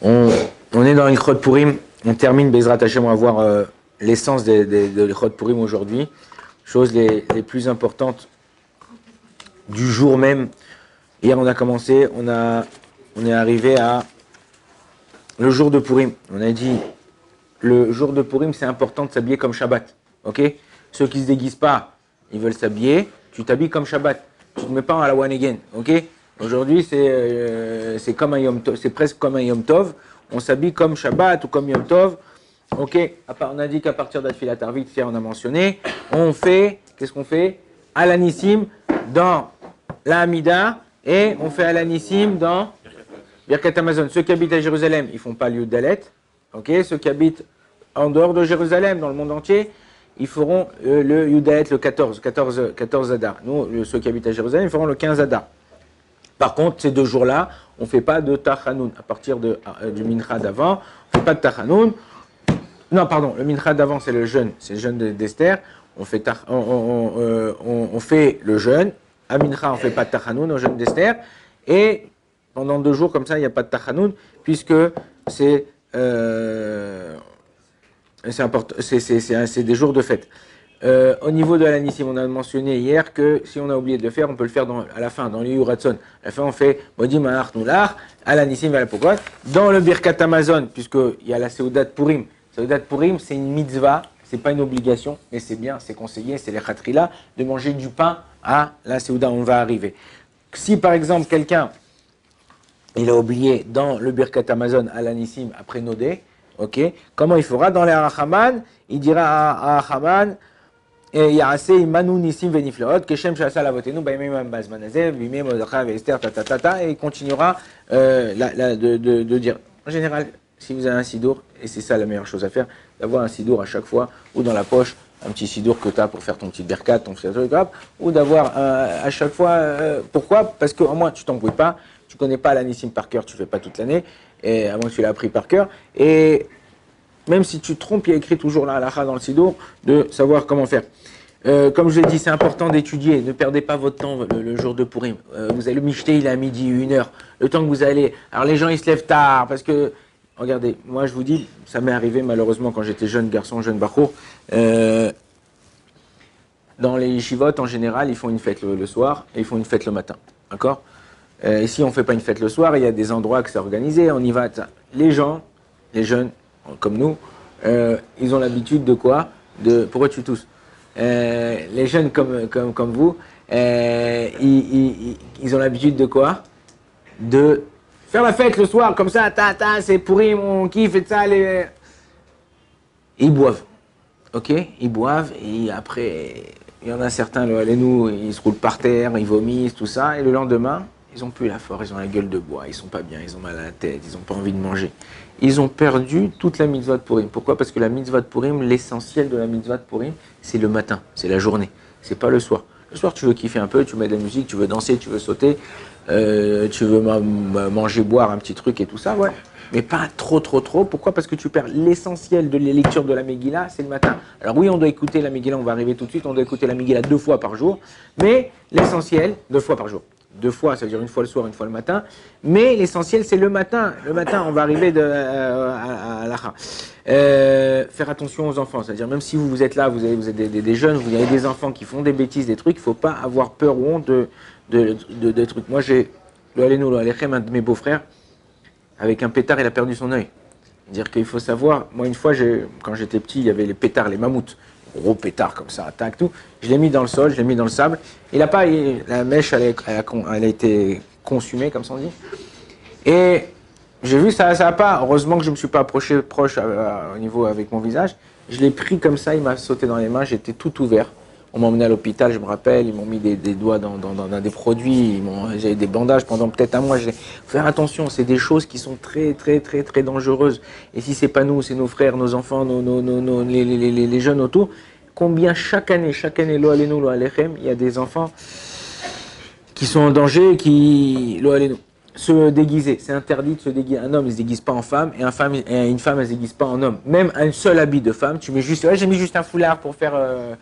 On, on est dans l'Ichot Purim, on termine Bezrat Hashem, on va voir l'essence de l'Ichot Purim aujourd'hui, choses les plus importantes du jour même. Hier on a commencé, on est arrivé à le jour de Purim. On a dit, le jour de Purim c'est important de s'habiller comme Shabbat, ok? Ceux qui ne se déguisent pas, ils veulent s'habiller, tu t'habilles comme Shabbat, tu ne te mets pas à la one again, ok? Aujourd'hui c'est comme un Yom Tov, c'est presque comme un Yom Tov. On s'habille comme Shabbat ou comme Yom Tov. Ok, on a dit qu'à partir d'Atfilat Arvit, on a mentionné, on fait, qu'est-ce qu'on fait? Alanissim dans la Hamida et on fait Alanissim dans Birkat Hamazon. Ceux qui habitent à Jérusalem, ils ne font pas le Yudalet. Ok, ceux qui habitent en dehors de Jérusalem, dans le monde entier, ils feront le Yudalet le 14 Adar. Nous, ceux qui habitent à Jérusalem, ils feront le 15 Adar. Par contre, ces deux jours-là, on ne fait pas de Tachanoun. À partir du Mincha d'avant, on ne fait pas de Tachanoun. Non, pardon, le Mincha d'avant, c'est le jeûne d'Esther. On fait le jeûne. À Mincha, on ne fait pas de Tachanoun au jeûne d'Esther. Et pendant 2 jours, comme ça, il n'y a pas de Tachanoun, puisque c'est des jours de fête. Au niveau de l'Anissim, on a mentionné hier que si on a oublié de le faire, on peut le faire à la fin, dans le Yuratson. À la fin, on fait Modim Ma'ar Noular, à l'Anissim, vers la Pokot. Dans le Birkat Hamazon, puisqu'il y a la Seudat Purim. Seudat Purim, c'est une mitzvah, c'est pas une obligation, mais c'est bien, c'est conseillé, c'est les Khatrila, de manger du pain à la Seuda. On va arriver. Si par exemple, quelqu'un, il a oublié dans le Birkat Hamazon, à l'Anissim, après Nodé, ok, comment il fera? Dans les Arachaman, il dira à Arachaman, et il y a assez Imanu Nissim Venifleot, Keshem Shasa Lavotenu, Baimem Bazmanazev, Bimem Odacha Vester, et il continuera de dire. En général, si vous avez un sidour, et c'est ça la meilleure chose à faire, d'avoir un sidour à chaque fois, ou dans la poche, un petit sidour que tu as pour faire ton petit berkat, ton petit truc, ou d'avoir à chaque fois. Pourquoi? Parce qu'au moins tu t'embrouilles pas, tu connais pas l'Anissim par cœur, tu fais pas toute l'année, et avant que tu l'as appris par cœur, et même si tu te trompes, il y a écrit toujours la halakha dans le sidour, de savoir comment faire. Comme je l'ai dit, c'est important d'étudier. Ne perdez pas votre temps le jour de Purim. Vous allez le michté, il est à midi, 1h. Le temps que vous allez. Alors les gens, ils se lèvent tard parce que. Regardez, moi je vous dis, ça m'est arrivé malheureusement quand j'étais jeune garçon, jeune bachour. Dans les yeshivot, en général, ils font une fête le soir et ils font une fête le matin. D'accord? Ici, on ne fait pas une fête le soir, il y a des endroits que c'est organisé, on y va. Les gens, les jeunes, comme nous, ils ont l'habitude de quoi? Pourquoi tu tousses? Les jeunes comme vous, ils ont l'habitude de quoi? De faire la fête le soir, comme ça, c'est pourri, on kiffe et ça. Ils boivent, ok? Ils boivent et après, il y en a certains, ils se roulent par terre, ils vomissent, tout ça, et le lendemain, ils n'ont plus la force, ils ont la gueule de bois, ils sont pas bien, ils ont mal à la tête, ils n'ont pas envie de manger. Ils ont perdu toute la mitzvah de Purim. Pourquoi? Parce que la mitzvah de Purim, l'essentiel de la mitzvah de Purim, c'est le matin, c'est la journée, c'est pas le soir. Le soir, tu veux kiffer un peu, tu mets de la musique, tu veux danser, tu veux sauter, tu veux manger, boire un petit truc et tout ça, ouais. Mais pas trop. Pourquoi? Parce que tu perds l'essentiel de la lecture de la Megillah, c'est le matin. Alors oui, on doit écouter la Megillah, on va arriver tout de suite, on doit écouter la Megillah 2 fois par jour, mais l'essentiel, 2 fois par jour. 2 fois, ça veut dire 1 fois le soir, 1 fois le matin. Mais l'essentiel, c'est le matin. Le matin, on va arriver à l'Acha. Faire attention aux enfants. C'est-à-dire, même si vous êtes là, vous êtes des jeunes, vous avez des enfants qui font des bêtises, des trucs, il ne faut pas avoir peur ou honte de trucs. Moi, j'ai un de mes beaux-frères, avec un pétard, il a perdu son œil. C'est-à-dire qu'il faut savoir, moi, une fois, quand j'étais petit, il y avait les pétards, les mammouths. Gros pétard comme ça, tac, tout. Je l'ai mis dans le sol, je l'ai mis dans le sable. La mèche, elle a été consumée, comme ça on dit. Et j'ai vu, ça n'a pas. Heureusement que je ne me suis pas approché proche au niveau avec mon visage. Je l'ai pris comme ça, il m'a sauté dans les mains, j'étais tout ouvert. On m'a emmené à l'hôpital, je me rappelle, ils m'ont mis des doigts dans des produits, j'avais des bandages pendant peut-être 1 mois. Faut faire attention, c'est des choses qui sont très dangereuses. Et si c'est pas nous, c'est nos frères, nos enfants, les jeunes autour. Combien chaque année, lo alenu, lo alechem, il y a des enfants qui sont en danger, lo alenu. Se déguiser, c'est interdit de se déguiser. Un homme, il se déguise pas en femme, et une femme, elle se déguise pas en homme. Même un seul habit de femme, tu mets juste, j'ai mis juste un foulard pour faire,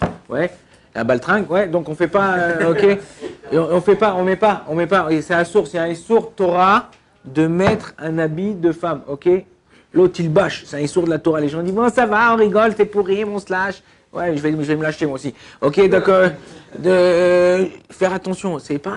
la baltringue, ouais, donc on fait pas, ok, on met pas, et c'est un sourd Torah, de mettre un habit de femme, ok? L'autre, il bâche, c'est un issour de la Torah. Les gens disent, bon, ça va, on rigole, c'est pourri, on se lâche. Ouais, je vais me lâcher moi aussi. Ok, donc, de faire attention,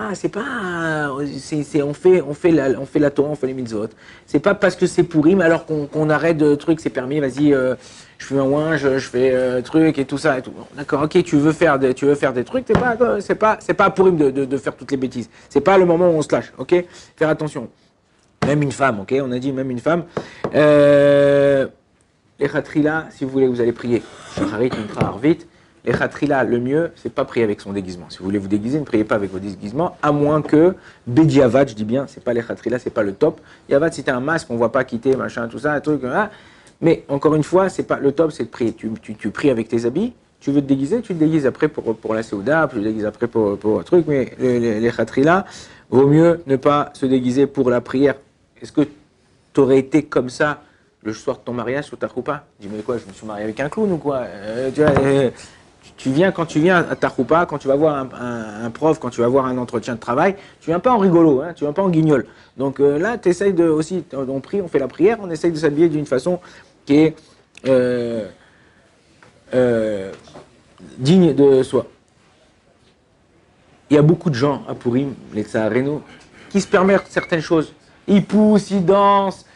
on fait la Torah, on fait les mitzvot. C'est pas parce que c'est pourri, mais alors qu'on arrête de trucs, c'est permis, vas-y, je fais un ouin, je fais truc et tout ça et tout. Bon, d'accord, ok, tu veux faire des trucs, c'est pas pourri de faire toutes les bêtises. C'est pas le moment où on se lâche, ok? Faire attention. Même une femme, ok? On a dit même une femme. Les khatrila, si vous voulez, vous allez prier. Shacharit, Mincha, Arvit. Les khatrila, le mieux, c'est pas prier avec son déguisement. Si vous voulez vous déguiser, ne priez pas avec vos déguisements, à moins que Bediavad, je dis bien, c'est pas les khatrila, c'est pas le top. Yavad, c'était un masque, on voit pas quitter, machin, tout ça, un truc, hein. Mais encore une fois, c'est pas le top, c'est de prier. Tu pries avec tes habits. Tu veux te déguiser, tu te déguises après pour la Séouda, tu te déguises après pour un truc, mais les khatrila, vaut mieux ne pas se déguiser pour la prière. Est-ce que tu aurais été comme ça le soir de ton mariage ou ta choupa? Dis, mais quoi, je me suis marié avec un clown ou quoi? Quand tu viens à ta choupa, quand tu vas voir un prof, quand tu vas voir un entretien de travail, tu viens pas en rigolo, hein, tu viens pas en guignol. Donc là, tu essayes aussi, on prie, on fait la prière, on essaye de s'habiller d'une façon qui est digne de soi. Il y a beaucoup de gens à Purim, les Tsahareno, qui se permettent certaines choses. Ils poussent, ils dansent,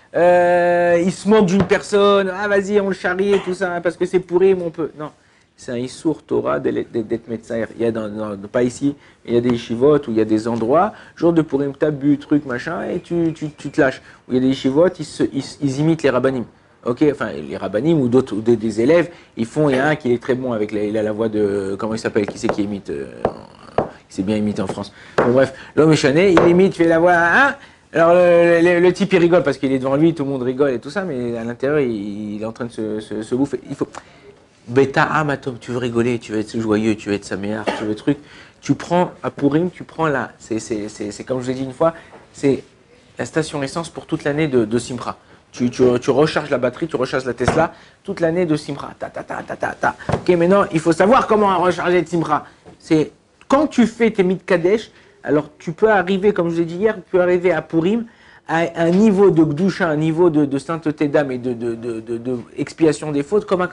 ils se moquent d'une personne. Ah, vas-y, on le charrie et tout ça, hein, parce que c'est Purim, on peut. Non, c'est un Issour Torah d'être Metsaer. Il y a pas ici, il y a des yeshivot où il y a des endroits, jour de Purim, t'as bu, truc, machin, et tu te lâches. Où il y a des yeshivot, ils imitent les rabbanim. Ok, enfin les rabbanim ou d'autres, ou des élèves, il y a un qui est très bon avec il a la voix de, comment il s'appelle, qui c'est qui imite, qui s'est bien imité en France. Bon bref, l'homme est chané, il imite, fait la voix, hein. Alors le type il rigole parce qu'il est devant lui, tout le monde rigole et tout ça, mais à l'intérieur il est en train de se bouffer. Il faut bêta amatom, tu veux rigoler, tu veux être joyeux, tu veux être saméar, tu veux truc. Tu prends à Purim, tu prends là, c'est comme je vous ai dit une fois, c'est la station essence pour toute l'année de Simra. Tu recharges la batterie, tu recharges la Tesla toute l'année de Simra. Ta. Ok, maintenant il faut savoir comment recharger de Simra. C'est quand tu fais tes Mitkadesh. Alors, tu peux arriver, comme je vous ai dit hier, tu peux arriver à Purim à un niveau de Gdusha, un niveau de sainteté d'âme et de expiation des fautes, comme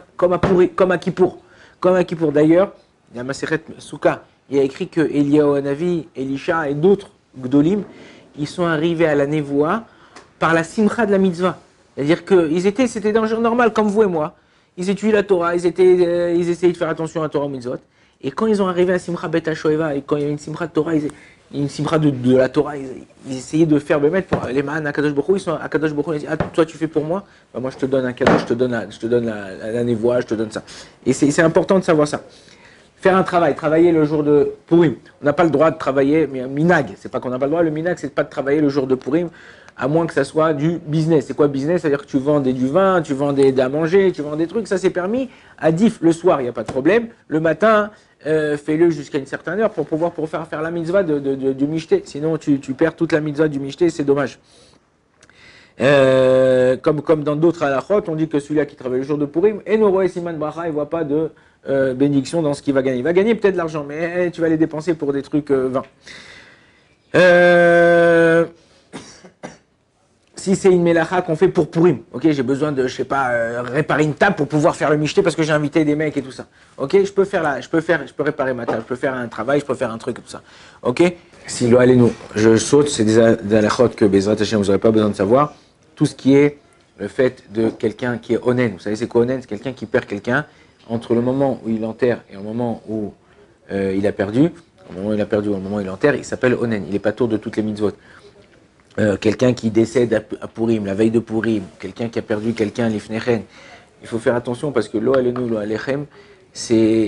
à Kippour. Comme à Kippour. D'ailleurs, il y a Maseret Souka, il y a écrit que Eliyahu Hanavi, Elisha et d'autres Gdolim, ils sont arrivés à la Névoa par la Simcha de la Mitzvah. C'est-à-dire que c'était dans un genre normal, comme vous et moi. Ils étudiaient la Torah, ils essayaient de faire attention à la Torah Mitzvot. Et quand ils ont arrivé à Simcha Bet HaShoeva, et quand il y a une Simcha de Torah, une Simcha de la Torah, ils essayaient de faire mettre pour les man à Kadosh Baruch Hu, ils sont à Kadosh Baruch Hu, ils disent, ah, toi tu fais pour moi, bah, moi je te donne un cadeau, je te donne la névoie, je te donne ça. Et c'est important de savoir ça. Faire un travailler le jour de Purim. On n'a pas le droit de travailler, mais un minag, c'est pas qu'on n'a pas le droit, le minag c'est pas de travailler le jour de Purim, à moins que ça soit du business. C'est quoi business? C'est-à-dire que tu vends du vin, tu vends à manger, tu vends des trucs, ça c'est permis. À Dif, le soir, il n'y a pas de problème. Le matin, fais-le jusqu'à une certaine heure pour pouvoir faire la mitzvah du michté. Sinon, tu perds toute la mitzvah du michté, c'est dommage. Comme dans d'autres halachot, on dit que celui-là qui travaille le jour de Purim, et Noro Siman Bracha, il ne voit pas de bénédiction dans ce qu'il va gagner. Il va gagner peut-être de l'argent, mais tu vas les dépenser pour des trucs vains. Si c'est une mélacha qu'on fait pour Purim, ok, j'ai besoin de, réparer une table pour pouvoir faire le michté parce que j'ai invité des mecs et tout ça. Ok, je peux réparer ma table, je peux faire un travail, je peux faire un truc et tout ça. Ok, si le allez-nous, je saute, c'est des halachot que Bezrat Hashem, vous n'aurez pas besoin de savoir. Tout ce qui est le fait de quelqu'un qui est onen. Vous savez c'est quoi onen? C'est quelqu'un qui perd quelqu'un entre le moment où il enterre et le moment où il a perdu. Au moment où il a perdu, au moment où il enterre, il s'appelle onen. Il est pas tour de toutes les mitzvot. Quelqu'un qui décède à Purim, la veille de Purim, quelqu'un qui a perdu quelqu'un, l'ifnechen. Il faut faire attention parce que lo alenu, lo alechem, c'est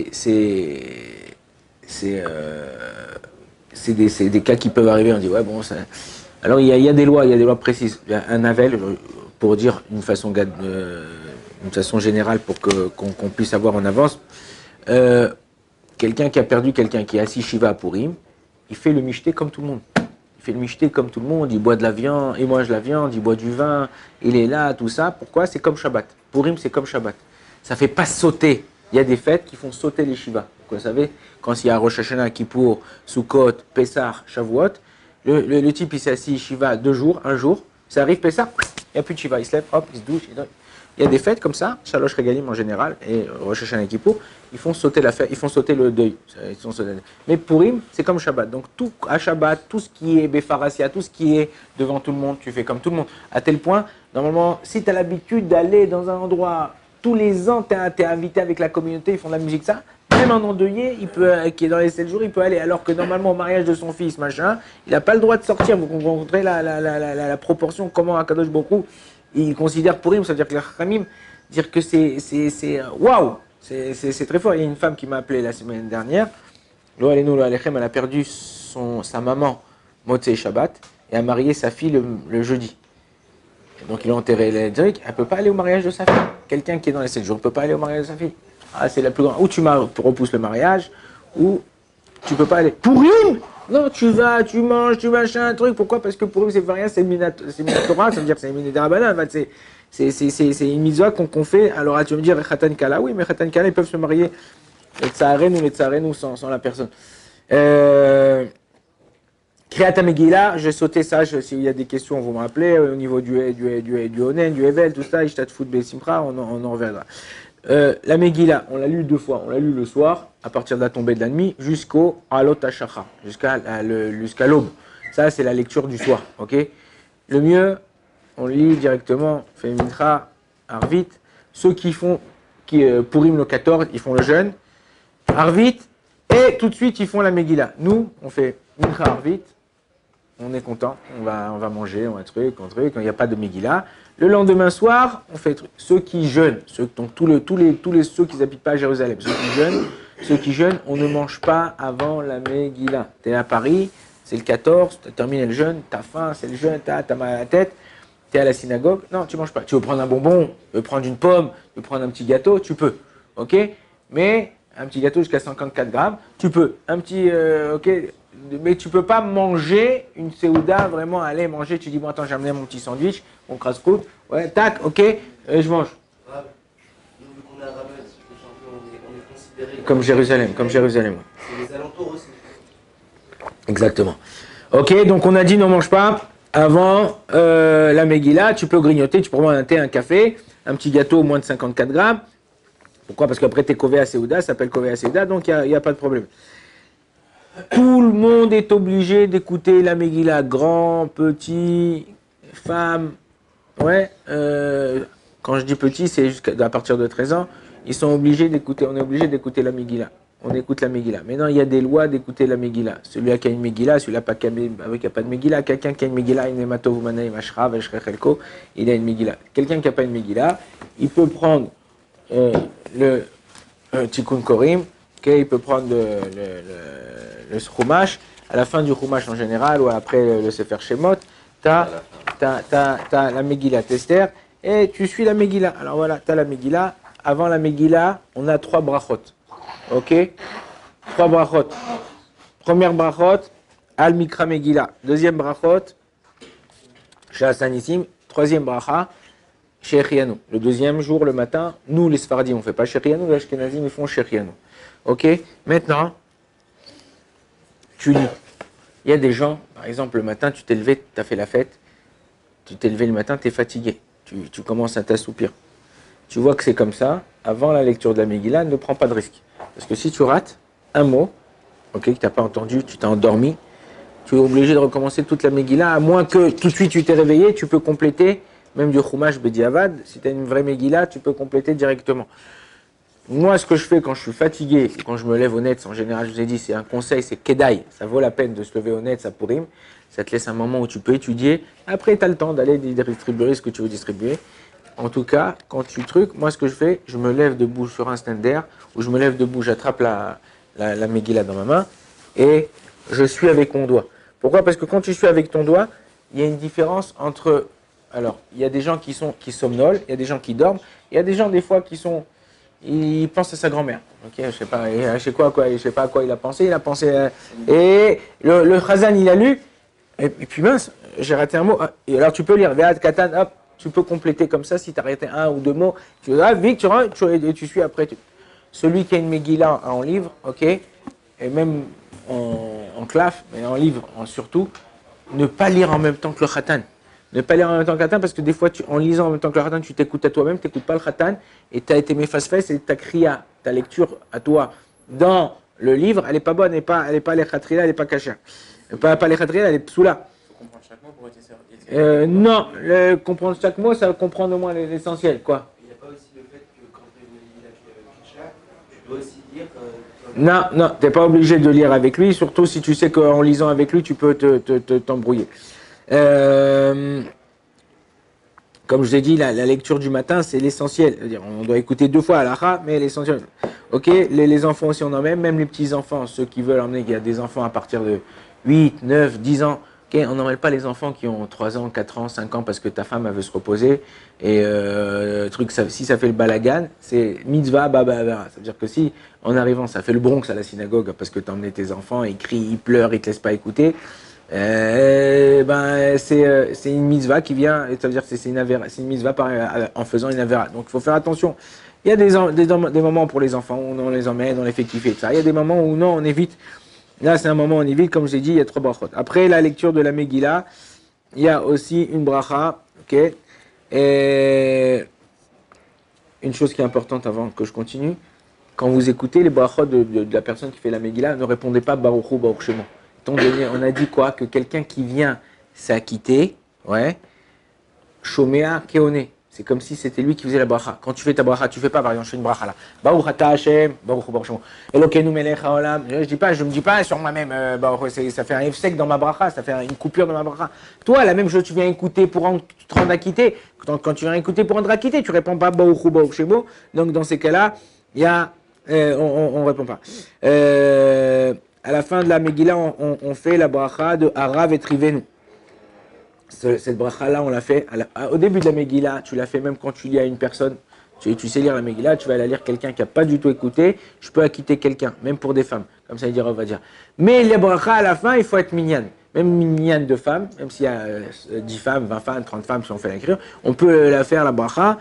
des cas qui peuvent arriver. On dit ouais bon ça. Alors il y a des lois précises. Il y a un avel pour dire d'une façon générale pour qu'on puisse avoir en avance. Quelqu'un qui a perdu quelqu'un qui est assis Shiva à Purim, il fait le michté comme tout le monde. Il fait le michté comme tout le monde, il boit de la viande, il mange de la viande, il boit du vin, il est là, tout ça. Pourquoi? C'est comme Shabbat. Purim, c'est comme Shabbat. Ça ne fait pas sauter. Il y a des fêtes qui font sauter les Shiva. Vous savez, quand il y a Rosh Hashanah, Kippour, Sukkot, Pessah, Shavuot, le type il s'est assis Shiva un jour, Ça arrive, Pessah, il n'y a plus de Shiva. Il se lève, hop, il se douche. Il y a des fêtes comme ça, Shalosh Regalim en général, et Rosh Hashanah et Kippour, ils font sauter la fête, ils font sauter le deuil. Mais Purim, c'est comme Shabbat. Donc tout à Shabbat, tout ce qui est Befarasia, tout ce qui est devant tout le monde, tu fais comme tout le monde. À tel point, normalement, si tu as l'habitude d'aller dans un endroit, tous les ans, tu es invité avec la communauté, ils font de la musique, ça, même un endeuillé, qui est dans les 7 jours, il peut aller. Alors que normalement, au mariage de son fils, machin, il n'a pas le droit de sortir. Vous comprenez la proportion, comment Akadosh Baruch Hu, il considère Purim, ça veut dire que les Chachamim, dire que c'est waouh, c'est très fort. Il y a une femme qui m'a appelé la semaine dernière, Lo Aleinu Lo Alechem, elle a perdu sa maman Motzei Shabbat et a marié sa fille le jeudi. Et donc ils l'ont enterrée. Elle dit qu'elle ne peut pas aller au mariage de sa fille. Quelqu'un qui est dans les 7 jours ne peut pas aller au mariage de sa fille. Ah, c'est la plus grande. Ou tu repousses le mariage, ou tu ne peux pas aller. Purim! Non, tu vas, tu manges, tu machin, un truc. Pourquoi? Parce que Purim, c'est pas rien, c'est Minatora, ça veut dire que c'est Minatora, c'est une mitzvah qu'on fait. Alors, tu vas me dire, Khatan Kala, oui, mais Khatan Kala, ils peuvent se marier, les Tsaren ou sans la personne. Kriyat Megillah, j'ai sauté ça, s'il y a des questions, vous me rappelez, au niveau du Onen, du Evel, tout ça, Ishtat Fout Besimcha, on en reviendra. La Megillah, on l'a lu 2 fois. On l'a lu le soir, à partir de la tombée de la nuit, jusqu'au Alot Hashacha, jusqu'à l'aube. Ça, c'est la lecture du soir. Ok. Le mieux, on lit directement, fait Mincha, Arvit. Ceux qui font, Purim le 14, ils font le jeûne, Arvit, et tout de suite, ils font la Megillah. Nous, on fait Mincha, Arvit, on est content, on va manger, on va truc, il n'y a pas de Megillah. Le lendemain soir, on fait ceux qui jeûnent, donc tous ceux qui n'habitent pas à Jérusalem, ceux qui jeûnent, on ne mange pas avant la Megillah. Tu es à Paris, c'est le 14, tu as terminé le jeûne, tu as faim, c'est le jeûne, tu as mal à la tête, tu es à la synagogue, non, tu ne manges pas. Tu veux prendre un bonbon, tu veux prendre une pomme, tu veux prendre un petit gâteau, tu peux, ok? Mais un petit gâteau jusqu'à 54 grammes, tu peux. Un petit, ok? Mais tu ne peux pas manger une séouda, vraiment aller manger. Tu dis, bon, attends, j'ai amené mon petit sandwich, mon crasse-croûte. Ouais, tac, ok, je mange. Nous, vu qu'on est à Rabat, on est considéré comme Jérusalem. C'est les alentours aussi. Exactement. Ok, donc on a dit, ne mange pas avant la Megillah. Tu peux grignoter, tu peux prendre un thé, un café, un petit gâteau, moins de 54 grammes. Pourquoi? Parce qu'après, t'es Kové à Séouda, ça s'appelle Kové à Séouda, donc il n'y a pas de problème. Tout le monde est obligé d'écouter la Megillah, grand, petit, femme. Ouais, quand je dis petit, c'est à partir de 13 ans. Ils sont obligés d'écouter, on est obligé d'écouter la Megillah. On écoute la Megillah. Maintenant, il y a des lois d'écouter la Megillah. Celui qui a une Megillah, celui-là qui n'a pas de Megillah. Quelqu'un qui a une Megillah, il a une Megillah. Quelqu'un qui n'a pas une Megillah, il peut prendre le Tikkun Korim, okay, il peut prendre le Chumash. À la fin du Chumash en général, ou après le Sefer Shemot, tu as la Megillah Esther, et tu suis la Megillah. Alors voilà, tu as la Megillah. Avant la Megillah, on a 3 brachot. Ok? 3 brachot. Première brachot, Al Mikra Megillah. Deuxième brachot, Sha'asanissim. Troisième bracha, Shechianu. Le deuxième jour, le matin, nous les Sfardim, on ne fait pas Shechianu, les Ashkenazim, ils font Shechianu. Ok? Maintenant, tu lis. Il y a des gens, par exemple, le matin, tu t'es levé, tu as fait la fête, tu t'es levé le matin, tu es fatigué, tu commences à t'assoupir. Tu vois que c'est comme ça, avant la lecture de la Megillah, ne prends pas de risque. Parce que si tu rates un mot, ok, que tu n'as pas entendu, tu t'es endormi, tu es obligé de recommencer toute la Megillah, à moins que tout de suite tu t'es réveillé, tu peux compléter, même du Chumash Bediavad, si tu as une vraie Megillah, tu peux compléter directement. Moi, ce que je fais quand je suis fatigué, quand je me lève au net, en général, je vous ai dit, c'est un conseil, c'est Kedaï. Ça vaut la peine de se lever au net, ça Purim. Ça te laisse un moment où tu peux étudier. Après, tu as le temps d'aller distribuer ce que tu veux distribuer. En tout cas, quand tu trucs, moi, ce que je fais, je me lève debout sur un stand-air, ou je me lève debout, j'attrape la Megillah dans ma main, et je suis avec mon doigt. Pourquoi? Parce que quand tu suis avec ton doigt, il y a une différence entre... Alors, il y a des gens qui somnolent, il y a des gens qui dorment, il y a des gens, des fois, il pense à sa grand-mère. Ok, je sais pas à quoi il a pensé. Et le Chazan, il a lu. Et puis mince, j'ai raté un mot. Et alors tu peux lire Ve'ad Katan, hop, tu peux compléter comme ça si tu as arrêté un ou 2 mots. Tu vas vite, tu suis après. Celui qui a une Megillah en livre, ok, et même en claf, mais en livre surtout, ne pas lire en même temps que le Khatan. Ne pas lire en même temps que le khatan, parce que des fois, en lisant en même temps que le khatan, tu t'écoutes à toi-même, tu n'écoutes pas le khatan, et tu as été méfasfès, et ta kriya, ta lecture à toi, dans le livre, elle n'est pas bonne, elle n'est pas les khatrila, elle n'est pas cachée. Pas les khatrila, elle est psoula. Il faut comprendre chaque mot pour être Non, comprendre chaque mot, ça va comprendre au moins l'essentiel, quoi. Il n'y a pas aussi le fait que quand tu es une Megillah tu dois aussi lire Non, tu n'es pas obligé de lire avec lui, surtout si tu sais qu'en lisant avec lui, tu peux t'embrouiller. Comme je vous ai dit, la lecture du matin, c'est l'essentiel. C'est-à-dire, on doit écouter 2 fois à l'ara, mais l'essentiel. Ok, les enfants aussi, on en même les petits-enfants, ceux qui veulent emmener, il y a des enfants à partir de 8, 9, 10 ans. Okay, on n'emmène pas les enfants qui ont 3 ans, 4 ans, 5 ans parce que ta femme elle veut se reposer. Et si ça fait le balagan, c'est mitzvah, baba. Ça veut dire que si, en arrivant, ça fait le Bronx à la synagogue parce que tu as emmené tes enfants, ils crient, ils pleurent, ils te laissent pas écouter. C'est une mitzvah qui vient, ça veut dire que c'est une mitzvah en faisant une avera. Donc il faut faire attention. Il y a des moments pour les enfants où on les emmène, on les fait kiffer, ça. Il y a des moments où non, on évite. Là, c'est un moment où on évite, comme je l'ai dit, il y a 3 brachot. Après la lecture de la Megillah, il y a aussi une bracha, ok. Et une chose qui est importante avant que je continue, quand vous écoutez les brachot de la personne qui fait la Megillah, ne répondez pas Baruch Hu, Baruch Shemo. On a dit quoi? Que quelqu'un qui vient s'acquitter, ouais, Shomea Keone. C'est comme si c'était lui qui faisait la bracha. Quand tu fais ta bracha, tu fais pas, par exemple, je fais une bracha là. Baruch ata Hashem, Baruch Hu Baruch Shemo. Elokeinu melech haolam. Je me dis pas sur moi-même, ça fait un efsek dans ma bracha, ça fait une coupure dans ma bracha. Toi, la même chose, tu viens écouter pour te rendre acquitté. Quand tu viens écouter pour rendre acquitté, tu réponds pas Baruch Hu Baruch Shemo. Donc dans ces cas-là, il y a, on répond pas. À la fin de la Megillah, on fait la bracha de Harav et Trivenu. Cette bracha-là, on l'a fait au début de la Megillah, tu l'as fait même quand tu lis à une personne. Tu sais lire la Megillah, tu vas la lire quelqu'un qui n'a pas du tout écouté. Je peux acquitter quelqu'un, même pour des femmes. Comme ça, il dira, on va dire. Mais la bracha, à la fin, il faut être minyan. Même minyan de femmes, même s'il y a 10 femmes, 20 femmes, 30 femmes, si on fait l'écrire, on peut la faire, la bracha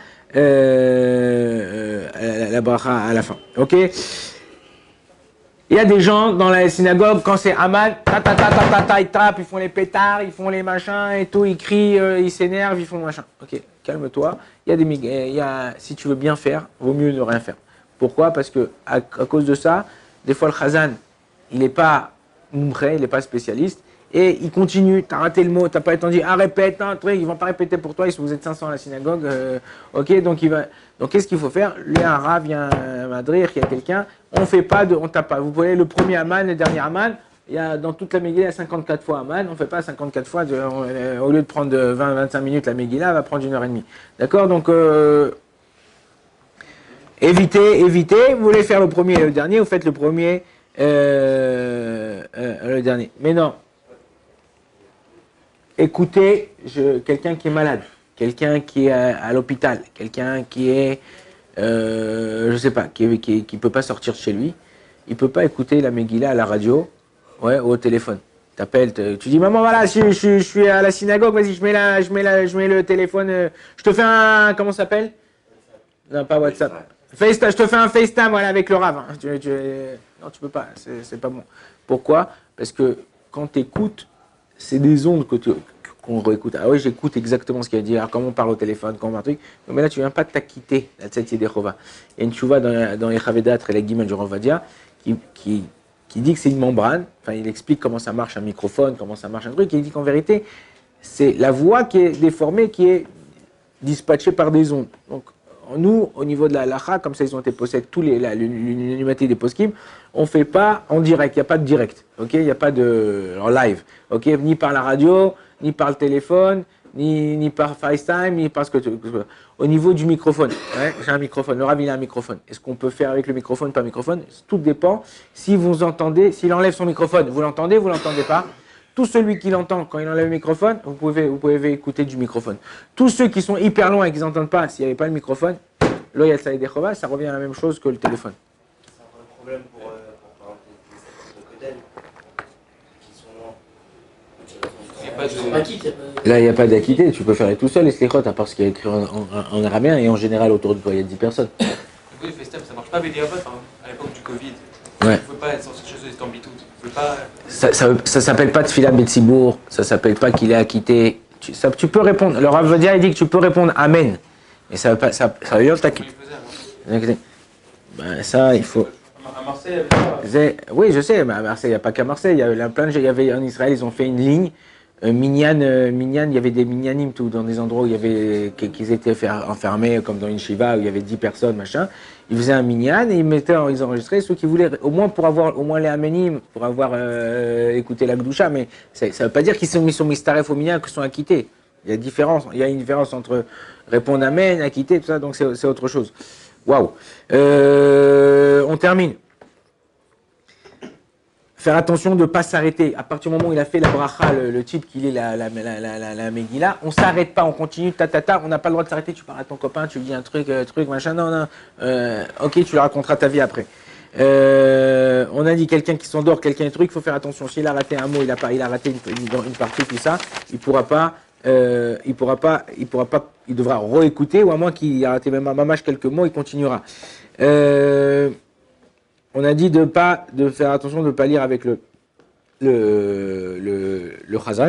à la fin. Ok? Il y a des gens dans la synagogue, quand c'est Aman, ils tapent, ils font les pétards, ils font les machins et tout, ils crient, ils s'énervent, ils font machin. Ok, calme-toi. Si tu veux bien faire, vaut mieux ne rien faire. Pourquoi? Parce que à cause de ça, des fois le chazan, il n'est pas moumré, il n'est pas spécialiste, et il continue. T'as raté le mot, t'as pas été dit, répète un truc, ils vont pas répéter pour toi, si vous êtes 500 à la synagogue, ok, donc qu'est-ce qu'il faut faire? Il y a un rav, il y a un madrir, il y a quelqu'un. On tape pas. Vous voyez le premier Aman, le dernier Aman, dans toute la Megillah, il y a 54 fois Aman. On ne fait pas 54 fois, au lieu de prendre 20-25 minutes la Megillah, elle va prendre 1h30. D'accord? Donc, évitez. Vous voulez faire le premier et le dernier, vous faites le premier, le dernier. Mais non. Écoutez quelqu'un qui est malade, quelqu'un qui est à l'hôpital, quelqu'un qui est... je sais pas, qui peut pas sortir de chez lui, il peut pas écouter la Megillah à la radio, ouais, ou au téléphone. T'appelles, tu dis maman voilà, je suis à la synagogue, vas-y, je mets le téléphone, je te fais un, comment ça s'appelle? Non, pas WhatsApp. FaceTime, je te fais un FaceTime, voilà, avec le rave. Hein. Non, tu peux pas, c'est pas bon. Pourquoi? Parce que quand tu écoutes, c'est des ondes qu'on réécoute. Ah oui, j'écoute exactement ce qu'il a dit. Alors, comment on parle au téléphone, comment on parle. Mais là, tu viens pas de t'acquitter, la Tzedek Yedechova. Il y a une tchouva dans les Chavedat et la Guimel du Ravadia qui dit que c'est une membrane. Enfin, il explique comment ça marche un microphone, comment ça marche un truc. Et il dit qu'en vérité, c'est la voix qui est déformée, qui est dispatchée par des ondes. Donc, nous, au niveau de la halacha, comme ça, ils ont été possèdent l'unanimité des poskim, on ne fait pas en direct, il n'y a pas de direct, ok, il n'y a pas en live, ok, ni par la radio, ni par le téléphone, ni par FaceTime, ni par ce que tu veux. Au niveau du microphone, ouais, j'ai un microphone, le Rav il a un microphone. Est-ce qu'on peut faire avec le microphone, pas microphone? Tout dépend. Si vous entendez, s'il enlève son microphone, vous l'entendez pas? Tout celui qui l'entend, quand il enlève le microphone, vous pouvez écouter du microphone. Tous ceux qui sont hyper loin et qui n'entendent pas, s'il n'y avait pas le microphone, l'Oyal Saïd Echova, ça revient à la même chose que le téléphone. C'est un problème pour par exemple, les qui sont loin. Là, il n'y a pas d'acquitté, tu peux faire tout seul les slichot, à part ce qui est écrit en arabien, et en général, autour de toi, il y a 10 personnes. Du coup, le FaceTime, ça marche pas avec des robots, à l'époque du Covid. Ouais. Tu ne pouvais pas être sorti de chez eux, ils pas... Ça s'appelle pas Tfila Betsibour, ça s'appelle pas qu'il est acquitté. tu peux répondre. Le Rav Vadia, il dit que tu peux répondre Amen. Mais ça veut pas, ça veut dire que Comment il faisait alors? ben, ça, il faut. À Marseille, il y avait pas. Oui, je sais, mais à Marseille, il n'y a pas qu'à Marseille. Il y avait plein de, il y avait en Israël, ils ont fait une ligne. Minyan, il y avait des minyanim tout, dans des endroits où il y avait, qu'ils étaient enfermés, comme dans une shiva, où il y avait 10 personnes, machin. Ils faisaient un minyan et ils enregistraient ceux qui voulaient, au moins pour avoir, au moins les amenim, pour avoir écouté la Gdusha, mais ça ne veut pas dire qu'ils sont mis sur mistaref au minyan, qu'ils sont acquittés. Il y a une différence entre répondre amen, acquitter, tout ça, donc c'est autre chose. Waouh. On termine. Faire attention de ne pas s'arrêter. À partir du moment où il a fait la bracha, le type qui lit la Megillah, on ne s'arrête pas, on continue, on n'a pas le droit de s'arrêter. Tu parles à ton copain, tu lui dis un truc, machin, non. Ok, tu lui raconteras ta vie après. On a dit quelqu'un qui s'endort, quelqu'un truc, il faut faire attention. S'il a raté un mot, il a raté une partie, tout ça, il devra réécouter, ou à moins qu'il ait raté même un mamache quelques mots, il continuera. On a dit de faire attention de ne pas lire avec le Chazan.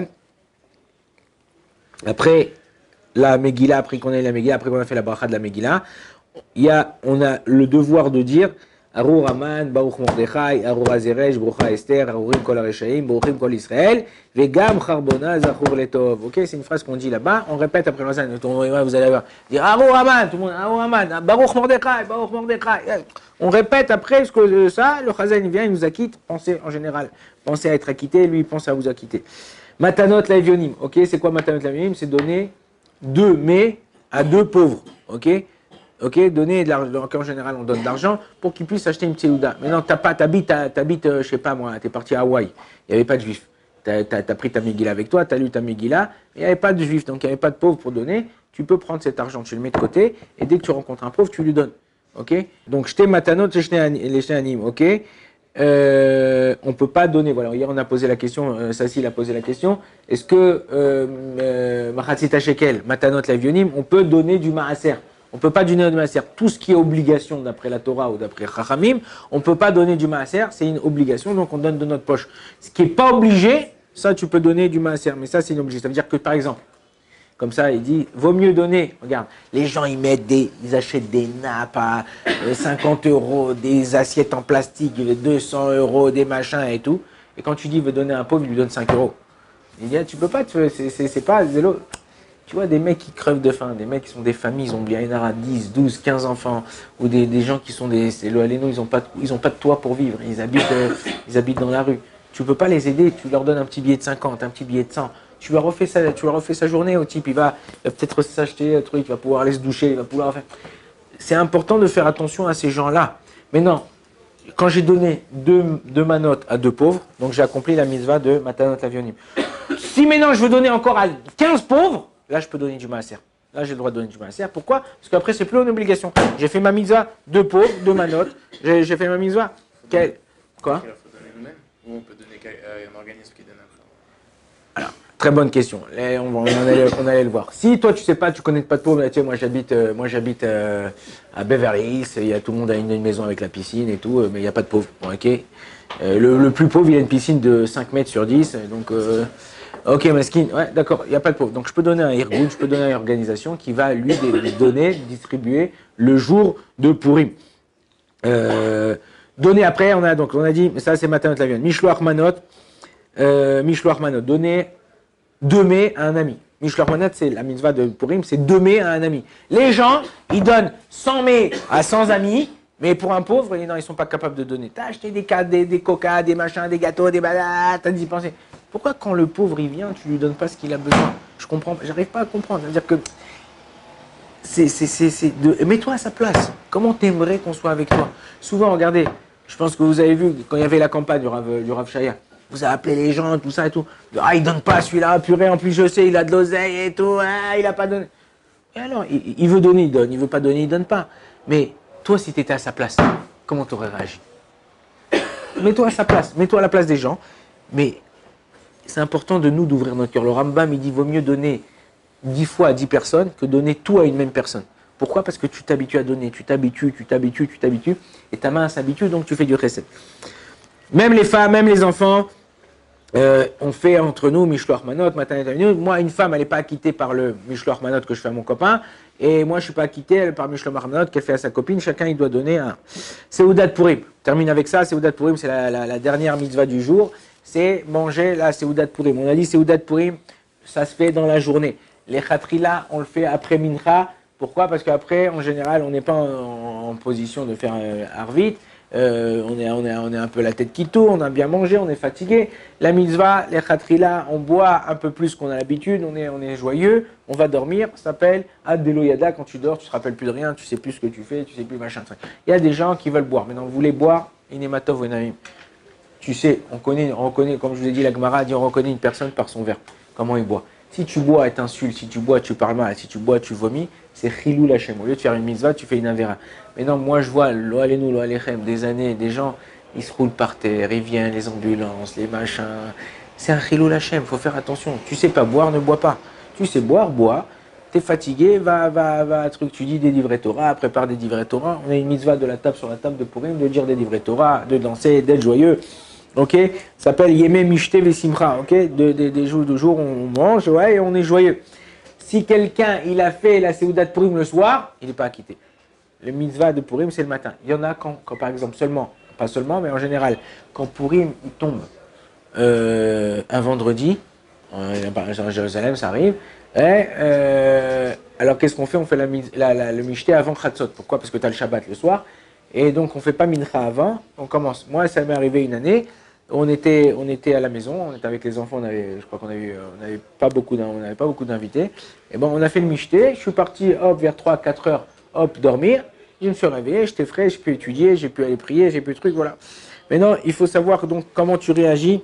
Après la Megillah, après qu'on a fait la bracha de la Megillah, on a le devoir de dire Arur Aman, Baruch Mordechai, Arur Azeresh, Brucha Esther, Arurim Kol Hareshaim, Baruchim Kol Israël, Vegam Charbona Zachur Letov. Ok, c'est une phrase qu'on dit là-bas. On répète après le Chazan. Vous allez dire Arur Aman, tout le monde, Arur Aman, Baruch Mordechai, Baruch Mordechai. On répète après ce que ça, le Chazan il vient, il nous acquitte. Pensez en général, pensez à être acquitté, lui il pense à vous acquitter. Matanot Laevionim, ok, c'est quoi Matanot Laevionim? C'est donner 2 mets à 2 pauvres, ok, donner de l'argent, en général on donne de l'argent pour qu'ils puissent acheter une tseouda. Mais non, t'habites, je sais pas moi, t'es parti à Hawaï, il n'y avait pas de juifs. T'as pris ta Megillah avec toi, t'as lu ta Megillah, il n'y avait pas de juifs, donc il n'y avait pas de pauvres pour donner. Tu peux prendre cet argent, tu le mets de côté, et dès que tu rencontres un pauvre, tu lui donnes. Ok, donc j'étais matanot, les anim, ok. On peut pas donner. Voilà, hier on a posé la question, Sassi a posé la question. Est-ce que machatzita shekel, matanot lavionim, on peut donner du maaser? On peut pas donner du maaser. Tout ce qui est obligation d'après la Torah ou d'après Chachamim, on peut pas donner du maaser. C'est une obligation, donc on donne de notre poche. Ce qui est pas obligé, ça tu peux donner du maaser, mais ça c'est une obligation. Ça veut dire que par exemple. Comme ça, il dit, vaut mieux donner. Regarde, les gens, ils achètent des nappes à 50 €, des assiettes en plastique, 200 €, des machins et tout. Et quand tu dis, veut donner à un pauvre, il lui donne 5 €. Il dit, tu peux pas, c'est pas zélo. Tu vois, des mecs qui crevent de faim, des mecs qui sont des familles, ils ont bien 10, 12, 15 enfants, ou des gens qui sont ils ont pas de toit pour vivre, ils habitent dans la rue. Tu peux pas les aider, tu leur donnes un petit billet de 50, un petit billet de 100. Tu lui as refait sa journée au type, il va peut-être s'acheter un truc, il va pouvoir aller se doucher, il va pouvoir faire. C'est important de faire attention à ces gens-là. Mais non, quand j'ai donné deux manotes à 2 pauvres, donc j'ai accompli la mitzvah de matanot lavionim. Si maintenant je veux donner encore à 15 pauvres, là je peux donner du maaser. Là j'ai le droit de donner du maaser. Pourquoi? Parce qu'après c'est plus une obligation. J'ai fait ma mitzvah, 2 pauvres, 2 manotes. J'ai fait ma mitzvah. Quoi? Il faut donner nous-mêmes ou on peut donner un organisme qui donne après? Alors, très bonne question. Là, on allait le voir. Si toi tu sais pas, tu connais pas de pauvres, tu sais, moi j'habite à Beverly Hills, tout le monde a une maison avec la piscine et tout, mais il n'y a pas de pauvres. Bon, ok. Le plus pauvre, il a une piscine de 5 mètres sur 10, donc ok, mesquine, ouais, d'accord, il n'y a pas de pauvre. Donc je peux donner un irgoud, je peux donner à une organisation qui va lui distribuer le jour de Purim. Donner après, on a dit, ça c'est matanot lavion. Mishloach manot, donner 2 mets à un ami. Mishloach manot, c'est la mitzvah de Purim, c'est 2 mets à un ami. Les gens, ils donnent 100 mets à 100 amis, mais pour un pauvre, non, ils ne sont pas capables de donner. T'as acheté des coca, des machins, des gâteaux, des baladas, t'as d'y penser. Pourquoi quand le pauvre il vient, tu lui donnes pas ce qu'il a besoin? Je comprends, j'arrive pas à comprendre. C'est-à-dire que mets-toi à sa place. Comment t'aimerais qu'on soit avec toi? Souvent, regardez, je pense que vous avez vu quand il y avait la campagne du Rav Shaya. Vous avez appelé les gens, tout ça et tout. Ah, il donne pas celui-là, purée, en plus je sais, il a de l'oseille et tout, ah, il a pas donné. Et alors, il veut donner, il donne, il veut pas donner, il donne pas. Mais toi, si tu étais à sa place, comment tu aurais réagi? Mets-toi à sa place, mets-toi à la place des gens. Mais c'est important de nous d'ouvrir notre cœur. Le Rambam, il dit, vaut mieux donner 10 fois à 10 personnes que donner tout à une même personne. Pourquoi? Parce que tu t'habitues à donner, tu t'habitues, et ta main s'habitue, donc tu fais du chesed. Même les femmes, même les enfants, On fait entre nous Mishloach Manot, matin et minute. Moi, une femme, elle n'est pas acquittée par le Mishloach Manot que je fais à mon copain. Et moi, je ne suis pas acquitté par Mishloach Manot qu'elle fait à sa copine. Chacun, il doit donner un. Seudat Purim. Termine avec ça. Seudat Purim, c'est la dernière mitzvah du jour. C'est manger la Seudat Purim. On a dit Seudat Purim, ça se fait dans la journée. Les Khatrila, on le fait après Mincha. Pourquoi? Parce qu'après, en général, on n'est pas en position de faire Arvit. On est un peu la tête qui tourne, on a bien mangé, on est fatigué. La mitzvah, les khatrila, on boit un peu plus qu'on a l'habitude, on est joyeux, on va dormir. Ça s'appelle Ad-Delo Yada. Quand tu dors, tu te rappelles plus de rien, tu sais plus ce que tu fais, tu sais plus machin. Il y a des gens qui veulent boire. Maintenant, vous voulez boire, Inematov Venamim. Tu sais, on reconnaît, comme je vous ai dit, la Gemara dit on reconnaît une personne par son verbe, comment il boit. Si tu bois et t'insultes, si tu bois, tu parles mal, si tu bois, tu vomis, c'est Chilou Lachem. Au lieu de faire une mitzvah, tu fais une avera. Mais non, moi je vois, lo alenu, lo alechem, des années, des gens, ils se roulent par terre, ils viennent, les ambulances, les machins. C'est un Chilou Lachem, il faut faire attention. Tu sais pas boire, ne bois pas. Tu sais boire, bois. T'es fatigué, va, truc, tu dis des livrets Torah, prépare des livrets Torah. On a une mitzvah de la table sur la table de Purim, de dire des livrets Torah, de danser, d'être joyeux. Ok, ça s'appelle Yemé Mishte Vesimcha, ok, des jours où on mange, ouais, et on est joyeux. Si quelqu'un, il a fait la Seudat Purim le soir, il n'est pas acquitté. Le mitzvah de Purim, c'est le matin. Il y en a quand par exemple, pas seulement, mais en général, quand Purim, il tombe un vendredi, à Jérusalem, ça arrive, alors qu'est-ce qu'on fait? On fait le Mishte avant Chatzot. Pourquoi? Parce que tu as le Shabbat le soir, et donc on ne fait pas Mincha avant, on commence. Moi, ça m'est arrivé une année. On était à la maison, on était avec les enfants, je crois qu'on n'avait pas beaucoup d'invités. Et bon, on a fait le michté, je suis parti vers 3-4 heures, dormir. Je me suis réveillé, j'étais frais, j'ai pu étudier, j'ai pu aller prier, j'ai pu truc, voilà. Maintenant, il faut savoir donc comment tu réagis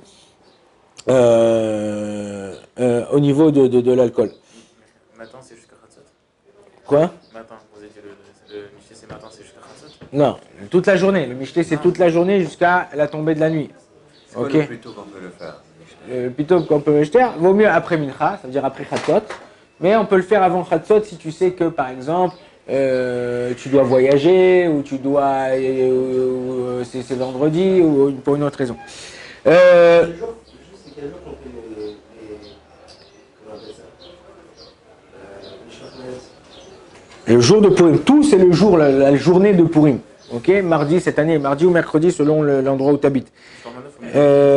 au niveau de l'alcool. Matin, c'est jusqu'à Khatsot. Quoi? Matin, vous avez dit le michté, c'est matin, c'est jusqu'à Khatsot. Non, toute la journée. Le michté, c'est toute la journée jusqu'à la tombée de la nuit. C'est quoi le plus tôt qu'on peut le faire? Le plus tôt qu'on peut le jeter, vaut mieux après Mincha, ça veut dire après Chatzot. Mais on peut le faire avant Chatzot si tu sais que, par exemple, tu dois voyager, ou tu dois, c'est vendredi, ou pour une autre raison. Quel jour, c'est quel jour qu'on fait comment on appelle ça? Les Shachnes. Le jour de Purim, tout c'est le jour, la journée de Purim. Ok, mardi cette année, mardi ou mercredi selon l'endroit où tu habites. Bet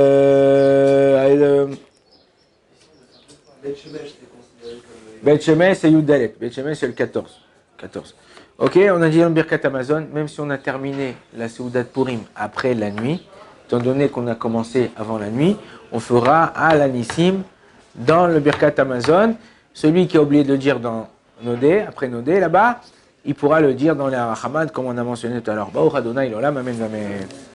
Shemesh, c'était considéré comme. Bet Shemesh, c'est Yudalet. Bet Shemesh, c'est le 14. Ok, on a dit dans le Birkat Amazon, même si on a terminé la Seudat Purim après la nuit, étant donné qu'on a commencé avant la nuit, on fera à l'Anissim dans le Birkat Amazon. Celui qui a oublié de le dire dans Nodé, après Nodé, là-bas, il pourra le dire dans les Arahamad, comme on a mentionné tout à l'heure. Baruch Adonai l'olam, amen, amen.